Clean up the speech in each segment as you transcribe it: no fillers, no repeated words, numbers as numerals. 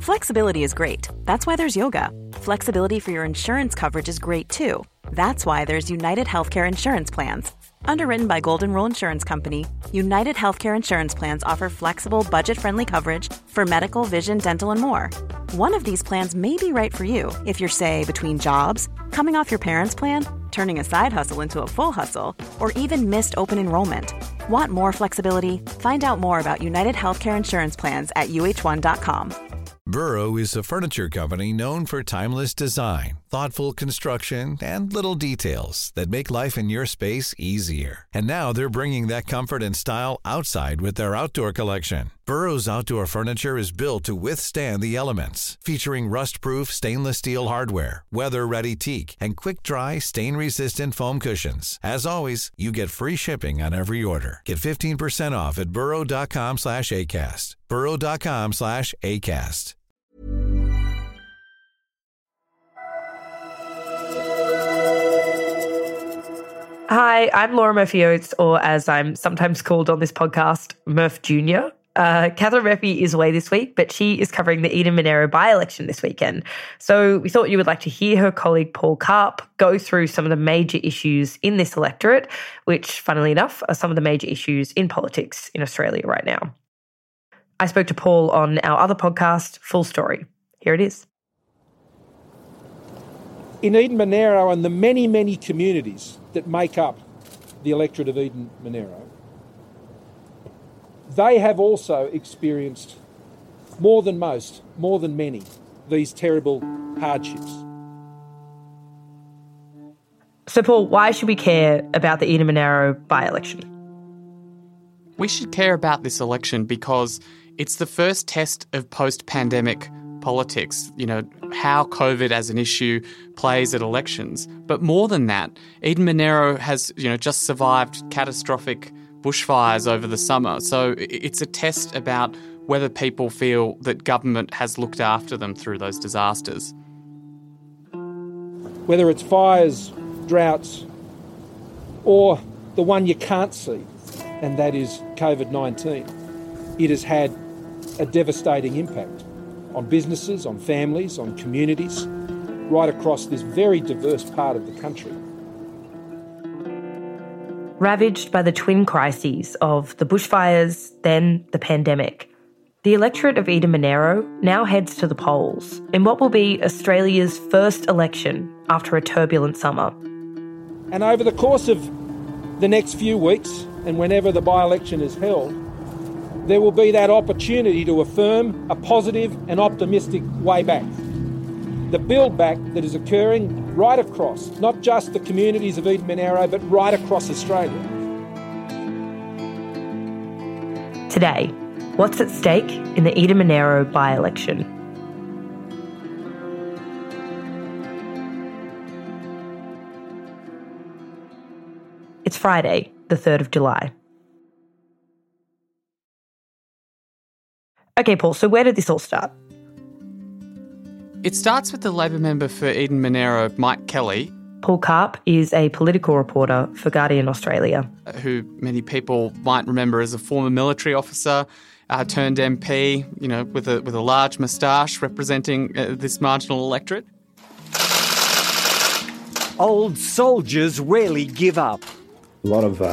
Flexibility is great. That's why there's yoga. Flexibility for your insurance coverage is great too. That's why there's United Healthcare Insurance Plans. Underwritten by Golden Rule Insurance Company, United Healthcare Insurance Plans offer flexible, budget-friendly coverage for medical, vision, dental, and more. One of these plans may be right for you if you're, say, between jobs, coming off your parents' plan, turning a side hustle into a full hustle, or even missed open enrollment. Want more flexibility? Find out more about United Healthcare Insurance Plans at uh1.com. Burrow is a furniture company known for timeless design, thoughtful construction, and little details that make life in your space easier. And now they're bringing that comfort and style outside with their outdoor collection. Burrow's outdoor furniture is built to withstand the elements, featuring rust-proof stainless steel hardware, weather-ready teak, and quick-dry, stain-resistant foam cushions. As always, you get free shipping on every order. Get 15% off at burrow.com/ACAST. burrow.com/ACAST. Hi, I'm Laura Murphy-Oates, or as I'm sometimes called on this podcast, Murph Jr. Catherine Murphy is away this week, but she is covering the Eden-Monaro by-election this weekend. So we thought you would like to hear her colleague Paul Karp go through some of the major issues in this electorate, which, funnily enough, are some of the major issues in politics in Australia right now. I spoke to Paul on our other podcast, Full Story. Here it is. In Eden-Monaro and the many, many communities that make up the electorate of Eden-Monaro, they have also experienced more than most, more than many, these terrible hardships. So, Paul, why should we care about the Eden-Monaro by-election? We should care about this election because it's the first test of post-pandemic politics, how COVID as an issue plays at elections. But more than that, Eden-Monaro has, just survived catastrophic bushfires over the summer. So it's a test about whether people feel that government has looked after them through those disasters. Whether it's fires, droughts, or the one you can't see, and that is COVID-19, it has had a devastating impact on businesses, on families, on communities, right across this very diverse part of the country. Ravaged by the twin crises of the bushfires, then the pandemic, the electorate of Eden-Monaro now heads to the polls in what will be Australia's first election after a turbulent summer. And over the course of the next few weeks, and whenever the by-election is held, there will be that opportunity to affirm a positive and optimistic way back. The build back that is occurring right across, not just the communities of Eden-Monaro, but right across Australia. Today, what's at stake in the Eden-Monaro by-election? It's Friday, the 3rd of July. Okay, Paul, so where did this all start? It starts with the Labor member for Eden-Monaro, Mike Kelly. Paul Karp is a political reporter for Guardian Australia. Who many people might remember as a former military officer, turned MP, with a large moustache representing this marginal electorate. Old soldiers rarely give up. A lot of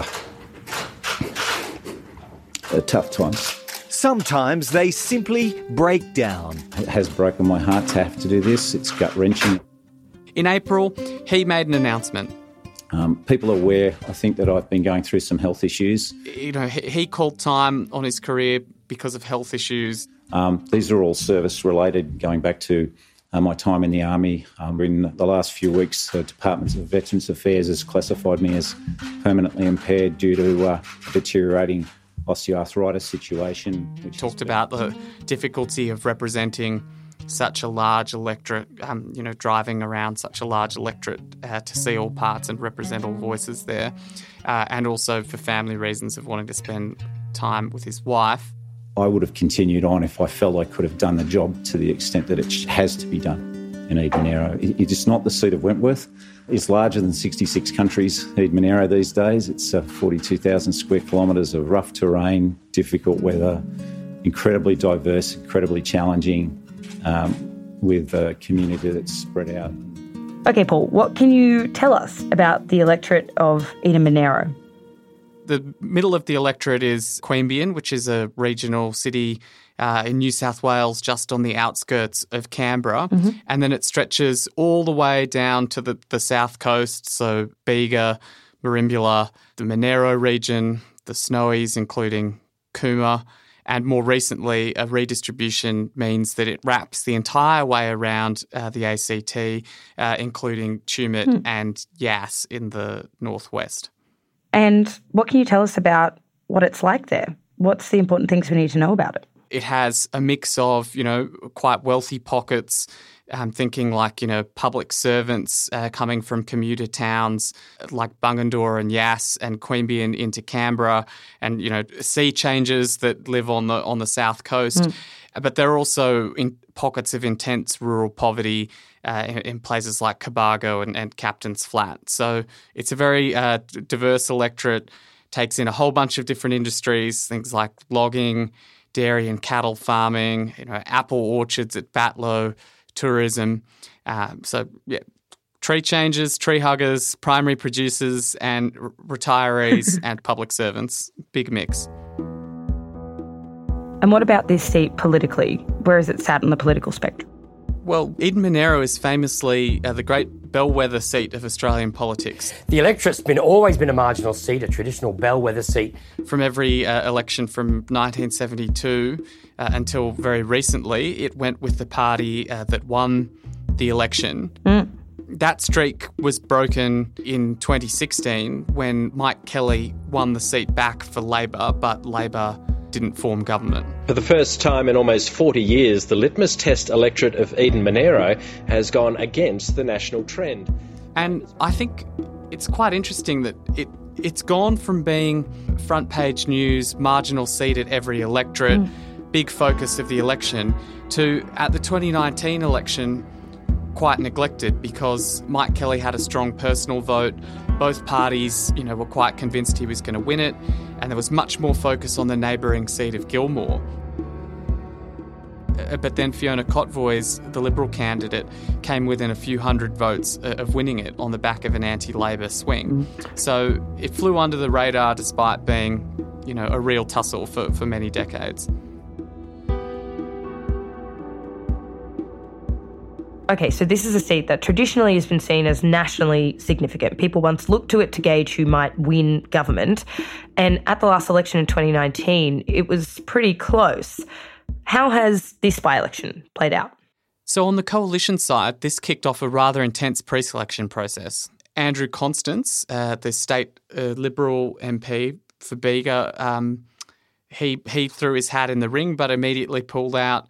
tough times. Sometimes they simply break down. It has broken my heart to have to do this. It's gut-wrenching. In April, he made an announcement. People are aware, I think, that I've been going through some health issues. He called time on his career because of health issues. These are all service-related, going back to my time in the Army. In the last few weeks, the Department of Veterans Affairs has classified me as permanently impaired due to deteriorating osteoarthritis situation. Which talked about the difficulty of representing such a large electorate, driving around such a large electorate to see all parts and represent all voices there, and also for family reasons of wanting to spend time with his wife. I would have continued on if I felt I could have done the job to the extent that it has to be done in Eden-Monaro. It is not the seat of Wentworth. It's larger than 66 countries, Eden-Monaro these days. It's 42,000 square kilometres of rough terrain, difficult weather, incredibly diverse, incredibly challenging. with a community that's spread out. Okay, Paul, what can you tell us about the electorate of Eden-Monaro? The middle of the electorate is Queanbeyan, which is a regional city in New South Wales, just on the outskirts of Canberra. Mm-hmm. And then it stretches all the way down to the south coast, so Bega, Merimbula, the Monaro region, the Snowies, including Cooma. And more recently, a redistribution means that it wraps the entire way around the ACT, including Tumut and Yass in the northwest. And what can you tell us about what it's like there? What's the important things we need to know about it? It has a mix of, quite wealthy pockets. I'm thinking like, public servants coming from commuter towns like Bungendore and Yass and Queanbeyan into Canberra, and, sea changers that live on the south coast. But there are also in pockets of intense rural poverty in places like Cobargo and Captain's Flat. So it's a very diverse electorate, takes in a whole bunch of different industries, things like logging, dairy and cattle farming, apple orchards at Batlow, tourism. Tree changers, tree huggers, primary producers and retirees and public servants. Big mix. And what about this seat politically? Where is it sat on the political spectrum? Well, Eden-Monaro is famously the great bellwether seat of Australian politics. The electorate's always been a marginal seat, a traditional bellwether seat. From every election from 1972 until very recently, it went with the party that won the election. That streak was broken in 2016 when Mike Kelly won the seat back for Labor, but Labor didn't form government. For the first time in almost 40 years, the litmus test electorate of Eden-Monaro has gone against the national trend. And I think it's quite interesting that it's gone from being front page news, marginal seat at every electorate, big focus of the election, to at the 2019 election quite neglected because Mike Kelly had a strong personal vote. Both parties, were quite convinced he was going to win it, and there was much more focus on the neighbouring seat of Gilmore. But then Fiona Kotvois, the Liberal candidate, came within a few hundred votes of winning it on the back of an anti-Labor swing. So it flew under the radar despite being, a real tussle for many decades. Okay, so this is a seat that traditionally has been seen as nationally significant. People once looked to it to gauge who might win government. And at the last election in 2019, it was pretty close. How has this by-election played out? So on the coalition side, this kicked off a rather intense pre-selection process. Andrew Constance, the state Liberal MP for Bega, he threw his hat in the ring but immediately pulled out,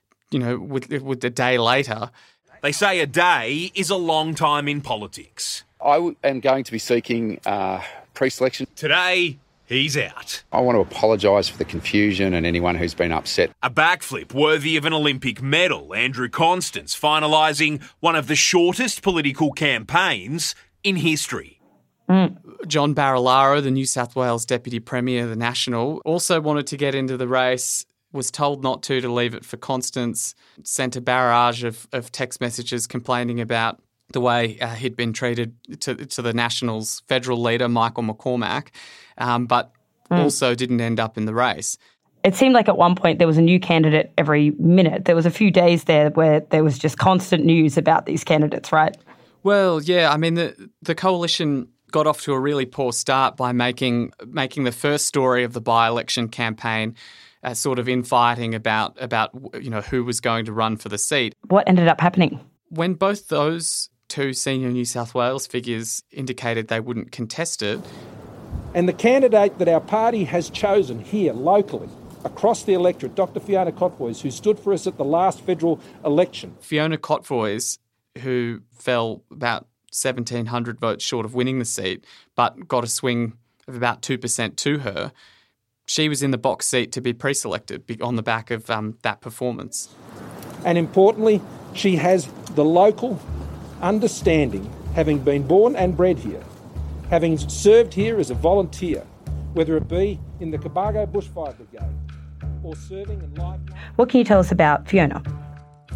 with a day later. They say a day is a long time in politics. I am going to be seeking pre-selection. Today, he's out. I want to apologise for the confusion and anyone who's been upset. A backflip worthy of an Olympic medal, Andrew Constance finalising one of the shortest political campaigns in history. John Barilaro, the New South Wales Deputy Premier of the National, also wanted to get into the race, was told not to leave it for Constance, sent a barrage of text messages complaining about the way he'd been treated to the Nationals' federal leader, Michael McCormack, but also didn't end up in the race. It seemed like at one point there was a new candidate every minute. There was a few days there where there was just constant news about these candidates, right? Well, yeah. I mean, the coalition got off to a really poor start by making the first story of the by-election campaign sort of infighting about who was going to run for the seat. What ended up happening? When both those two senior New South Wales figures indicated they wouldn't contest it. And the candidate that our party has chosen here locally, across the electorate, Dr. Fiona Kotvois, who stood for us at the last federal election. Fiona Kotvois, who fell about 1,700 votes short of winning the seat, but got a swing of about 2% to her. She was in the box seat to be pre-selected on the back of that performance. And importantly, she has the local understanding, having been born and bred here, having served here as a volunteer, whether it be in the Cobargo Bushfire Brigade or serving in life. What can you tell us about Fiona?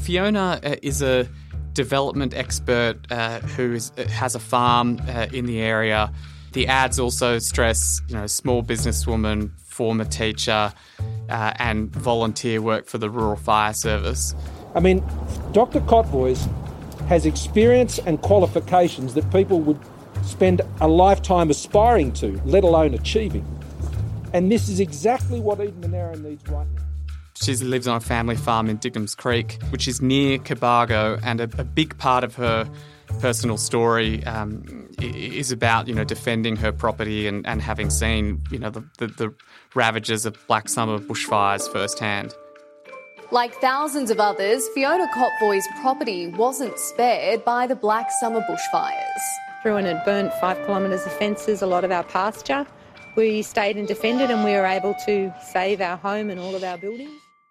Fiona is a development expert who has a farm in the area. The ads also stress, small businesswoman, former teacher, and volunteer work for the Rural Fire Service. I mean, Dr. Kotvois has experience and qualifications that people would spend a lifetime aspiring to, let alone achieving. And this is exactly what Eden Monaro needs right now. She lives on a family farm in Dignams Creek, which is near Cobargo, and a big part of her personal story is about, defending her property and having seen, the ravages of Black Summer bushfires firsthand. Like thousands of others, Fiona Kotvois' property wasn't spared by the Black Summer bushfires. Through and it burnt 5 kilometres of fences, a lot of our pasture. We stayed and defended, and we were able to save our home and all of our buildings.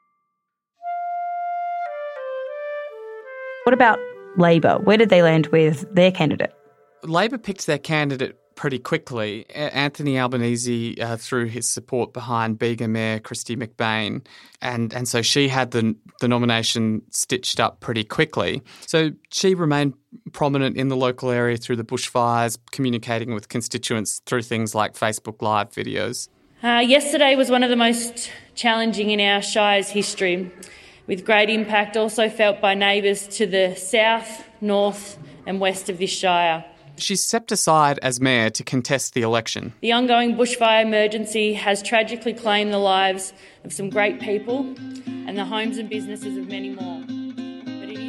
What about Labor? Where did they land with their candidate? Labor picked their candidate pretty quickly. Anthony Albanese threw his support behind Bega Mayor Kristy McBain, and so she had the nomination stitched up pretty quickly. So she remained prominent in the local area through the bushfires, communicating with constituents through things like Facebook Live videos. Yesterday was one of the most challenging in our Shire's history, with great impact also felt by neighbours to the south, north and west of this Shire. She stepped aside as mayor to contest the election. The ongoing bushfire emergency has tragically claimed the lives of some great people and the homes and businesses of many more. But it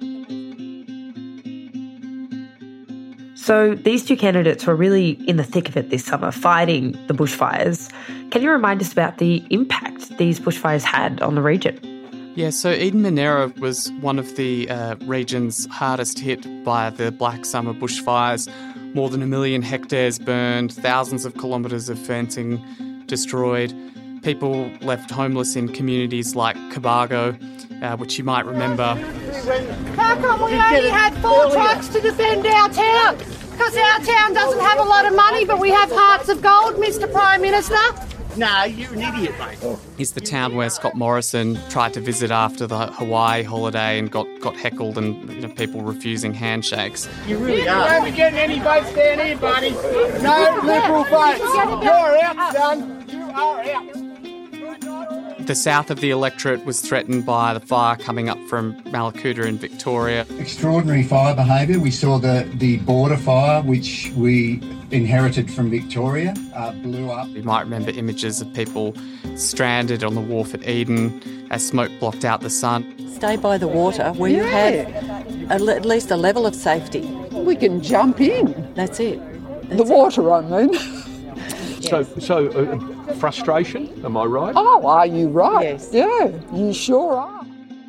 is... So these two candidates were really in the thick of it this summer, fighting the bushfires. Can you remind us about the impact these bushfires had on the region? Yeah, so Eden Monaro was one of the regions hardest hit by the Black Summer bushfires. More than 1 million hectares burned, thousands of kilometres of fencing destroyed. People left homeless in communities like Cobargo, which you might remember. How come we only had 4 trucks to defend our town? Because our town doesn't have a lot of money, but we have hearts of gold, Mr Prime Minister. No, you're an idiot, mate. Is the town where Scott Morrison tried to visit after the Hawaii holiday and got heckled and people refusing handshakes. You really are. You won't be getting any votes down here, buddy. No Liberal votes. You're out, son. You are out. The south of the electorate was threatened by the fire coming up from Mallacoota in Victoria. Extraordinary fire behaviour. We saw the border fire, which we inherited from Victoria, blew up. You might remember images of people stranded on the wharf at Eden as smoke blocked out the sun. Stay by the water where you have at least a level of safety. We can jump in. That's it. The water, I mean. So frustration, am I right? Oh, are you right? Yes. Yeah, you sure are.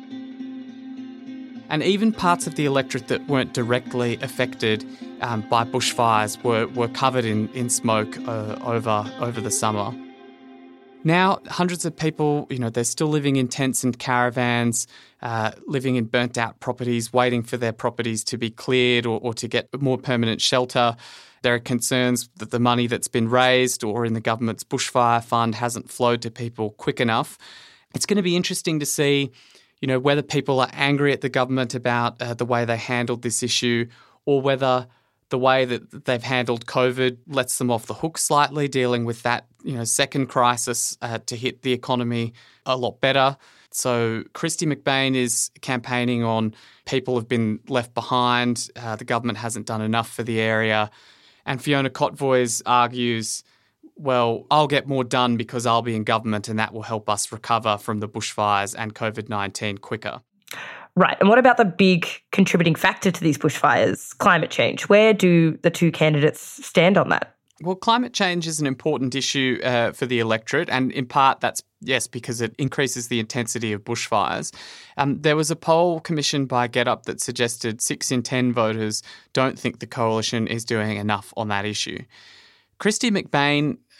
And even parts of the electorate that weren't directly affected by bushfires were covered in smoke over the summer. Now, hundreds of people, they're still living in tents and caravans, living in burnt-out properties, waiting for their properties to be cleared or to get more permanent shelter. There are concerns that the money that's been raised or in the government's bushfire fund hasn't flowed to people quick enough. It's going to be interesting to see, whether people are angry at the government about the way they handled this issue, or whether the way that they've handled COVID lets them off the hook slightly, dealing with that, second crisis to hit the economy a lot better. So Kristy McBain is campaigning on people have been left behind, the government hasn't done enough for the area. And Fiona Kotvois argues, well, I'll get more done because I'll be in government and that will help us recover from the bushfires and COVID-19 quicker. Right. And what about the big contributing factor to these bushfires, climate change? Where do the two candidates stand on that? Well, climate change is an important issue for the electorate, and in part that's, yes, because it increases the intensity of bushfires. There was a poll commissioned by GetUp that suggested 6 in 10 voters don't think the coalition is doing enough on that issue. Kristy McBain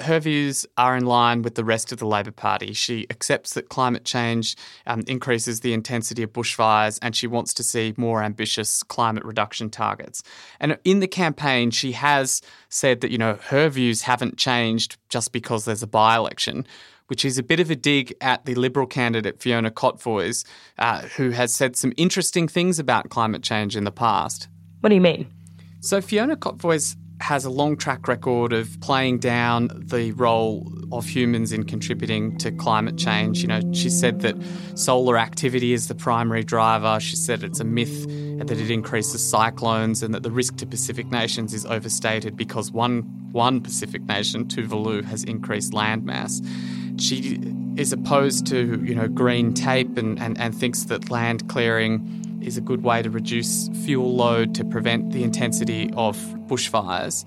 her views are in line with the rest of the Labor Party. She accepts that climate change increases the intensity of bushfires, and she wants to see more ambitious climate reduction targets. And in the campaign, she has said that, her views haven't changed just because there's a by-election, which is a bit of a dig at the Liberal candidate Fiona Kotvojs, who has said some interesting things about climate change in the past. What do you mean? So Fiona Kotvojs has a long track record of playing down the role of humans in contributing to climate change. She said that solar activity is the primary driver. She said it's a myth that it increases cyclones and that the risk to Pacific nations is overstated because one Pacific nation, Tuvalu, has increased landmass. She is opposed to, green tape and thinks that land clearing is a good way to reduce fuel load to prevent the intensity of bushfires.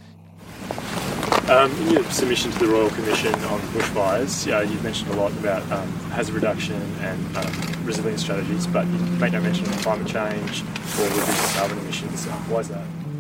In your submission to the Royal Commission on bushfires, you've mentioned a lot about hazard reduction and resilience strategies, but you make no mention of climate change or reducing carbon emissions. Why is that?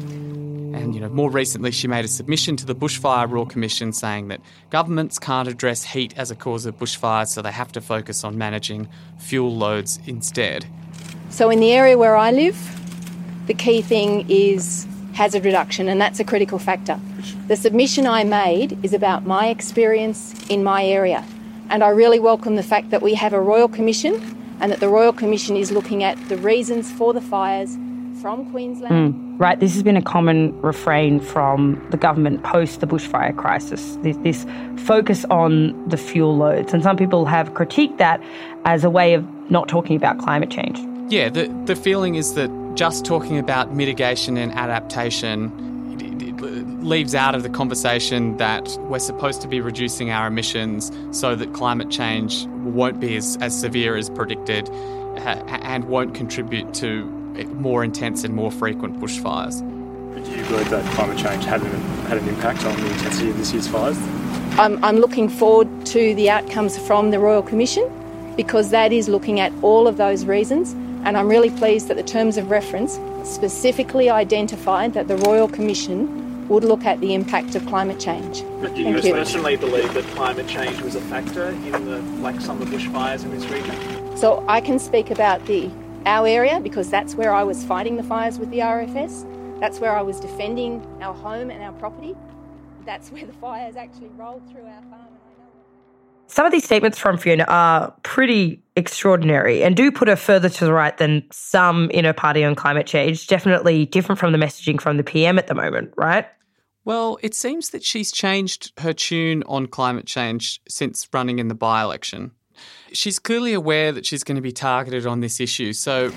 And, more recently she made a submission to the Bushfire Royal Commission saying that governments can't address heat as a cause of bushfires, so they have to focus on managing fuel loads instead. So in the area where I live, the key thing is hazard reduction, and that's a critical factor. The submission I made is about my experience in my area, and I really welcome the fact that we have a Royal Commission and that the Royal Commission is looking at the reasons for the fires from Queensland. Right, this has been a common refrain from the government post the bushfire crisis, this focus on the fuel loads. And some people have critiqued that as a way of not talking about climate change. Yeah, the feeling is that just talking about mitigation and adaptation it leaves out of the conversation that we're supposed to be reducing our emissions so that climate change won't be as severe as predicted and won't contribute to more intense and more frequent bushfires. Do you believe that climate change had an impact on the intensity of this year's fires? I'm looking forward to the outcomes from the Royal Commission because that is looking at all of those reasons, and I'm really pleased that the terms of reference specifically identified that the Royal Commission would look at the impact of climate change. But do you personally believe that climate change was a factor in the Black Summer bushfires in this region? So I can speak about our area because that's where I was fighting the fires with the RFS. That's where I was defending our home and our property. That's where the fires actually rolled through our farm. Some of these statements from Fiona are pretty extraordinary and do put her further to the right than some in her party on climate change. Definitely different from the messaging from the PM at the moment, right? Well, it seems that she's changed her tune on climate change since running in the by-election. She's clearly aware that she's going to be targeted on this issue. So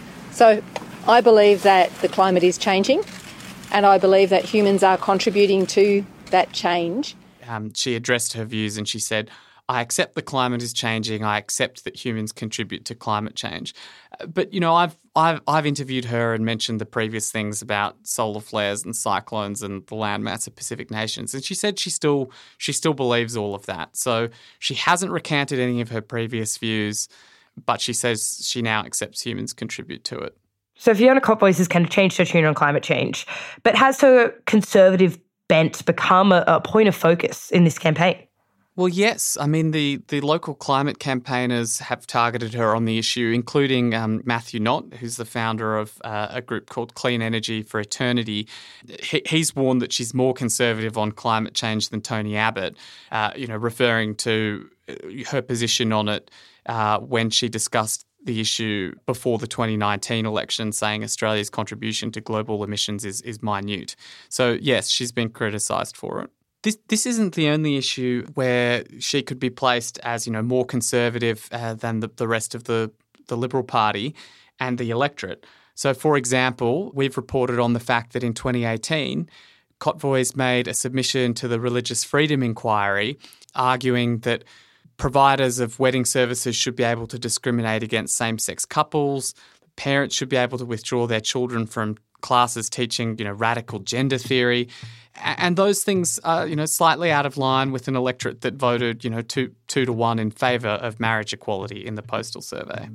I believe that the climate is changing and I believe that humans are contributing to that change. She addressed her views and she said, I accept the climate is changing. I accept that humans contribute to climate change. But, I've interviewed her and mentioned the previous things about solar flares and cyclones and the landmass of Pacific nations. And she said she still believes all of that. So she hasn't recanted any of her previous views, but she says she now accepts humans contribute to it. So Fiona Kotvojs has kind of changed her tune on climate change, but has her conservative bent become a point of focus in this campaign? Well, yes. I mean, the local climate campaigners have targeted her on the issue, including Matthew Knott, who's the founder of a group called Clean Energy for Eternity. He's warned that she's more conservative on climate change than Tony Abbott, referring to her position on it when she discussed the issue before the 2019 election, saying Australia's contribution to global emissions is minute. So, yes, she's been criticised for it. This isn't the only issue where she could be placed as, more conservative than the rest of the Liberal Party and the electorate. So, for example, we've reported on the fact that in 2018, Kotvojs made a submission to the Religious Freedom Inquiry arguing that providers of wedding services should be able to discriminate against same-sex couples, parents should be able to withdraw their children from classes teaching, radical gender theory. And those things are, slightly out of line with an electorate that voted, 2-1 in favour of marriage equality in the postal survey.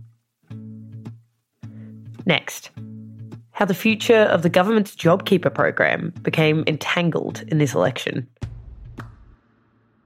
Next, how the future of the government's JobKeeper program became entangled in this election.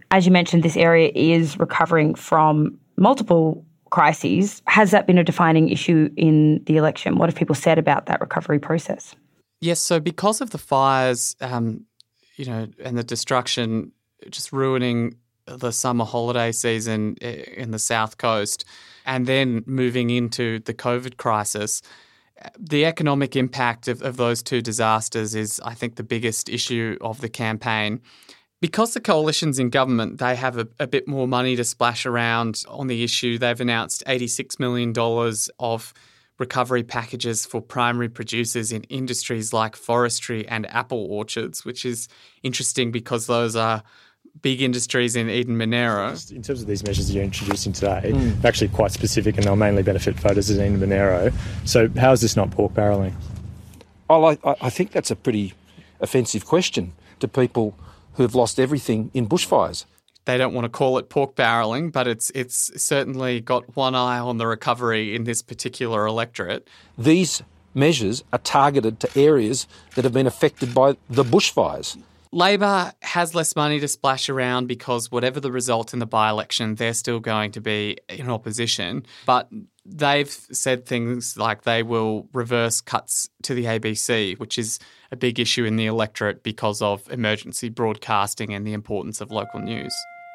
As you mentioned, this area is recovering from multiple crises. Has that been a defining issue in the election? What have people said about that recovery process? Yes, so because of the fires, and the destruction just ruining the summer holiday season in the South Coast, and then moving into the COVID crisis, the economic impact of those two disasters is, I think, the biggest issue of the campaign. Because the coalition's in government, they have a bit more money to splash around on the issue. They've announced $86 million of recovery packages for primary producers in industries like forestry and apple orchards, which is interesting because those are big industries in Eden Monaro. In terms of these measures you're introducing today, they're actually quite specific and they'll mainly benefit voters in Eden Monaro. So how is this not pork barrelling? I think that's a pretty offensive question to people who have lost everything in bushfires. They don't want to call it pork barrelling, but it's certainly got one eye on the recovery in this particular electorate. These measures are targeted to areas that have been affected by the bushfires. Labor has less money to splash around because whatever the result in the by-election, they're still going to be in opposition. But they've said things like they will reverse cuts to the ABC, which is a big issue in the electorate because of emergency broadcasting and the importance of local news.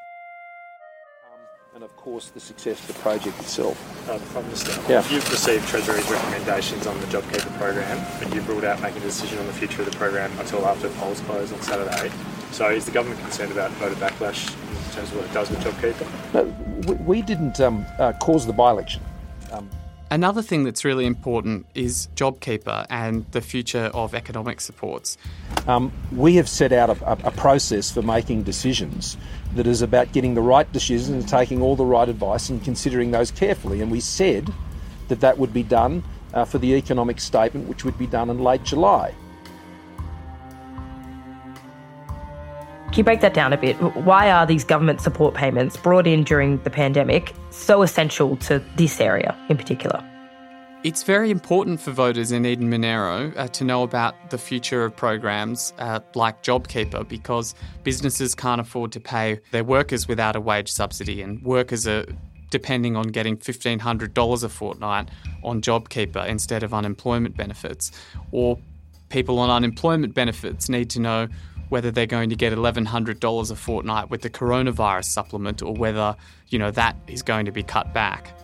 And of course, the success of the project itself. Prime Minister, you've received Treasury's recommendations on the JobKeeper program, but you've ruled out making a decision on the future of the program until after polls close on Saturday. So is the government concerned about voter backlash in terms of what it does with JobKeeper? No, we didn't cause the by-election. Another thing that's really important is JobKeeper and the future of economic supports. We have set out a process for making decisions that is about getting the right decisions and taking all the right advice and considering those carefully. And we said that would be done for the economic statement, which would be done in late July. Can you break that down a bit? Why are these government support payments brought in during the pandemic so essential to this area in particular? It's very important for voters in Eden Monaro to know about the future of programs like JobKeeper because businesses can't afford to pay their workers without a wage subsidy, and workers are depending on getting $1,500 a fortnight on JobKeeper instead of unemployment benefits. Or people on unemployment benefits need to know whether they're going to get $1,100 a fortnight with the coronavirus supplement or whether, that is going to be cut back.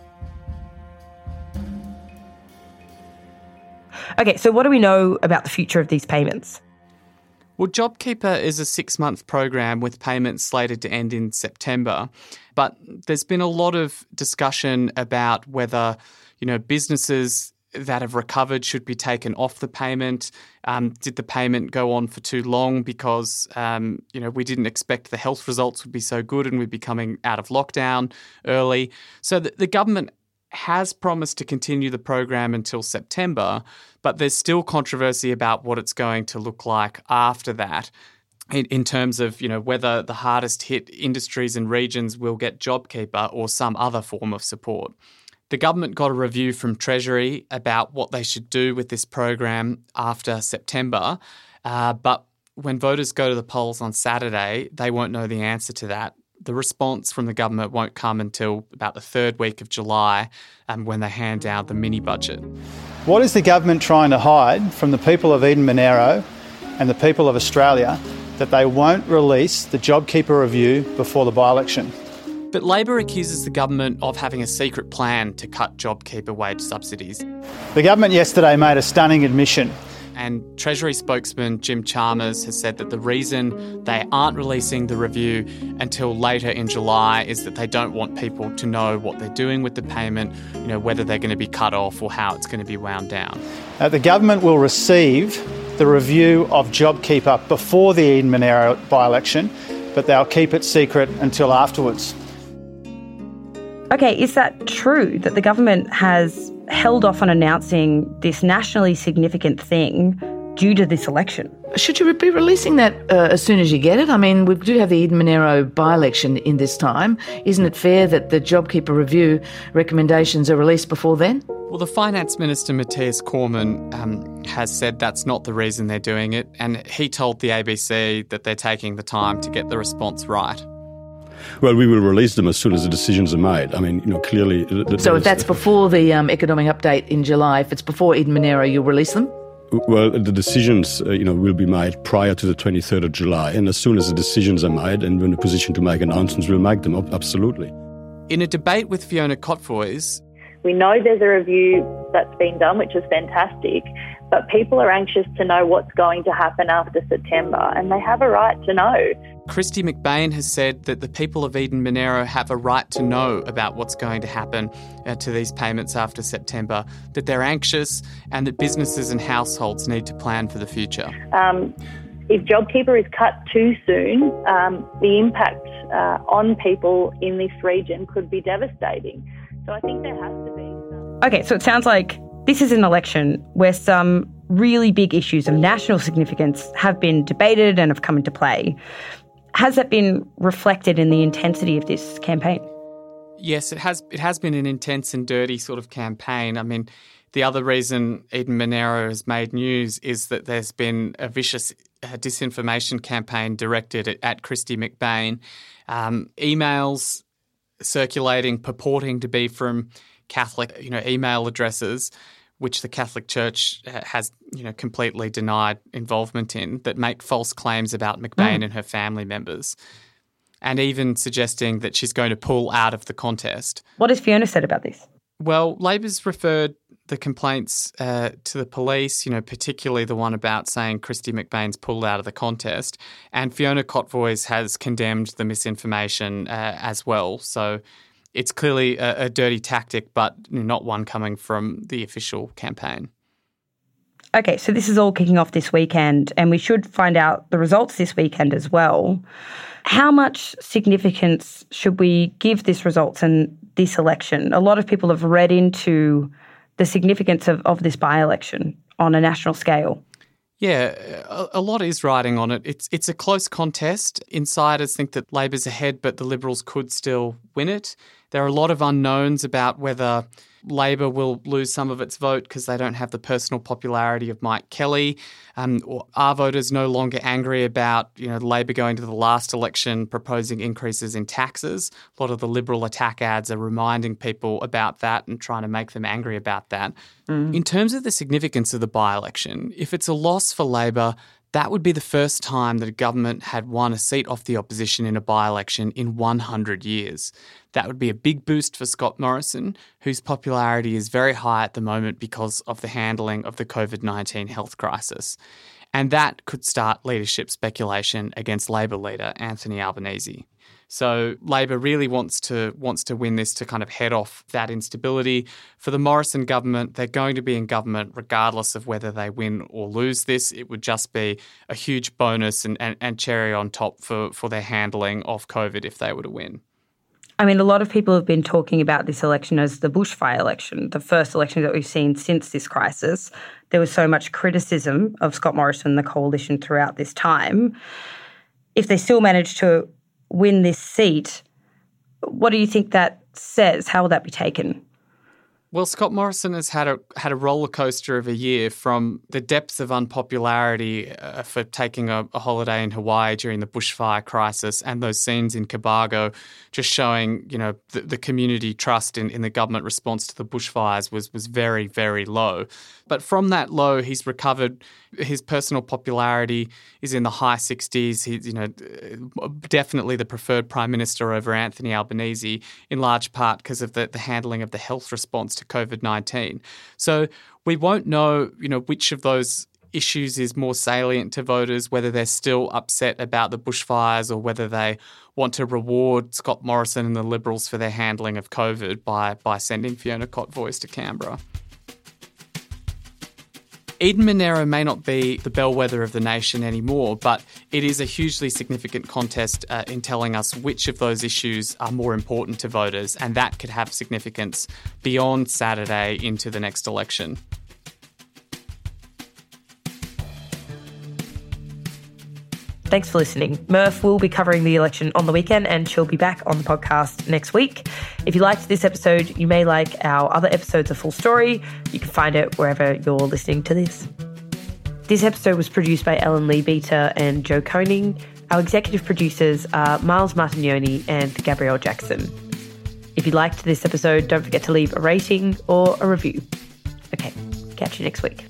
Okay, so what do we know about the future of these payments? Well, JobKeeper is a 6-month program with payments slated to end in September. But there's been a lot of discussion about whether, businesses that have recovered should be taken off the payment. Did the payment go on for too long because, we didn't expect the health results would be so good and we'd be coming out of lockdown early. So the government has promised to continue the program until September, but there's still controversy about what it's going to look like after that in terms of, whether the hardest hit industries and regions will get JobKeeper or some other form of support. The government got a review from Treasury about what they should do with this program after September, but when voters go to the polls on Saturday, they won't know the answer to that. The response from the government won't come until about the third week of July when they hand down the mini-budget. What is the government trying to hide from the people of Eden Monaro and the people of Australia that they won't release the JobKeeper review before the by-election? But Labor accuses the government of having a secret plan to cut JobKeeper wage subsidies. The government yesterday made a stunning admission. And Treasury spokesman Jim Chalmers has said that the reason they aren't releasing the review until later in July is that they don't want people to know what they're doing with the payment, whether they're going to be cut off or how it's going to be wound down. The government will receive the review of JobKeeper before the Eden Monaro by-election, but they'll keep it secret until afterwards. Okay, is that true that the government has held off on announcing this nationally significant thing due to this election? Should you be releasing that as soon as you get it? I mean, we do have the Eden Monaro by-election in this time. Isn't it fair that the JobKeeper review recommendations are released before then? Well, the Finance Minister, Matthias Cormann, has said that's not the reason they're doing it, and he told the ABC that they're taking the time to get the response right. Well, we will release them as soon as the decisions are made. I mean, clearly... So if that's before the economic update in July, if it's before Eden Monaro, you'll release them? Well, the decisions, will be made prior to the 23rd of July. And as soon as the decisions are made and we're in a position to make announcements, we'll make them, absolutely. In a debate with Fiona Kottvoes... We know there's a review that's been done, which is fantastic, but people are anxious to know what's going to happen after September, and they have a right to know. Christy McBain has said that the people of Eden Monaro have a right to know about what's going to happen to these payments after September, that they're anxious and that businesses and households need to plan for the future. If JobKeeper is cut too soon, the impact on people in this region could be devastating. So I think there has to be some... Okay, so it sounds like this is an election where some really big issues of national significance have been debated and have come into play. Has that been reflected in the intensity of this campaign? Yes, it has been an intense and dirty sort of campaign. I mean, the other reason Eden Monaro has made news is that there's been a vicious disinformation campaign directed at Christy McBain. Emails circulating purporting to be from Catholic, email addresses, which the Catholic Church has, completely denied involvement in, that make false claims about McBain and her family members, and even suggesting that she's going to pull out of the contest. What has Fiona said about this? Well, Labor's referred the complaints to the police, particularly the one about saying Christy McBain's pulled out of the contest, and Fiona Kottvoes has condemned the misinformation as well. So it's clearly a dirty tactic, but not one coming from the official campaign. Okay, so this is all kicking off this weekend, and we should find out the results this weekend as well. How much significance should we give this results and this election? A lot of people have read into the significance of this by-election on a national scale. Yeah, a lot is riding on it. It's a close contest. Insiders think that Labor's ahead, but the Liberals could still win it. There are a lot of unknowns about whether Labor will lose some of its vote because they don't have the personal popularity of Mike Kelly. Or are voters no longer angry about Labor going to the last election proposing increases in taxes? A lot of the Liberal attack ads are reminding people about that and trying to make them angry about that. In terms of the significance of the by-election, if it's a loss for Labor, that would be the first time that a government had won a seat off the opposition in a by-election in 100 years. That would be a big boost for Scott Morrison, whose popularity is very high at the moment because of the handling of the COVID-19 health crisis. And that could start leadership speculation against Labor leader Anthony Albanese. So Labor really wants to win this to kind of head off that instability. For the Morrison government, they're going to be in government regardless of whether they win or lose this. It would just be a huge bonus and cherry on top for their handling of COVID if they were to win. I mean, a lot of people have been talking about this election as the bushfire election, the first election that we've seen since this crisis. There was so much criticism of Scott Morrison and the coalition throughout this time. If they still manage to win this seat, what do you think that says? How will that be taken? Well, Scott Morrison has had a roller coaster of a year, from the depths of unpopularity for taking a holiday in Hawaii during the bushfire crisis, and those scenes in Cobargo just showing, the community trust in the government response to the bushfires was very, very low. But from that low, he's recovered. His personal popularity is in the high 60s. He's, definitely the preferred Prime Minister over Anthony Albanese, in large part because of the handling of the health response to COVID-19. So we won't know, which of those issues is more salient to voters, whether they're still upset about the bushfires or whether they want to reward Scott Morrison and the Liberals for their handling of COVID by sending Fiona Kottvoes to Canberra. Eden Monaro may not be the bellwether of the nation anymore, but it is a hugely significant contest in telling us which of those issues are more important to voters, and that could have significance beyond Saturday into the next election. Thanks for listening. Murph will be covering the election on the weekend, and she'll be back on the podcast next week. If you liked this episode, you may like our other episodes of Full Story. You can find it wherever you're listening to this. This episode was produced by Ellen Leabeater and Joe Koning. Our executive producers are Miles Martignoni and Gabrielle Jackson. If you liked this episode, don't forget to leave a rating or a review. Okay, catch you next week.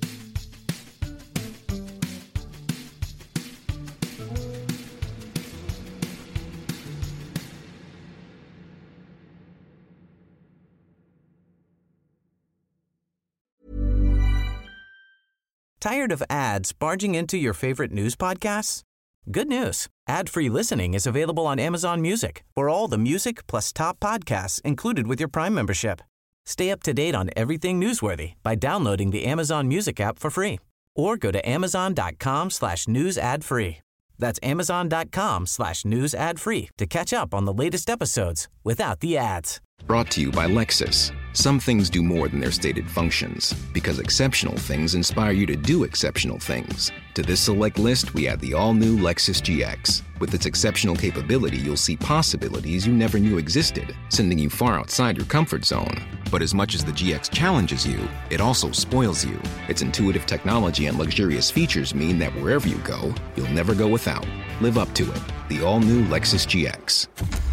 Tired of ads barging into your favorite news podcasts? Good news. Ad-free listening is available on Amazon Music for all the music plus top podcasts included with your Prime membership. Stay up to date on everything newsworthy by downloading the Amazon Music app for free or go to amazon.com/news ad free. That's amazon.com/news ad free to catch up on the latest episodes without the ads. Brought to you by Lexus. Some things do more than their stated functions, because exceptional things inspire you to do exceptional things. To this select list, we add the all-new Lexus GX. With its exceptional capability, you'll see possibilities you never knew existed, sending you far outside your comfort zone. But as much as the GX challenges you, it also spoils you. Its intuitive technology and luxurious features mean that wherever you go, you'll never go without. Live up to it. The all-new Lexus GX.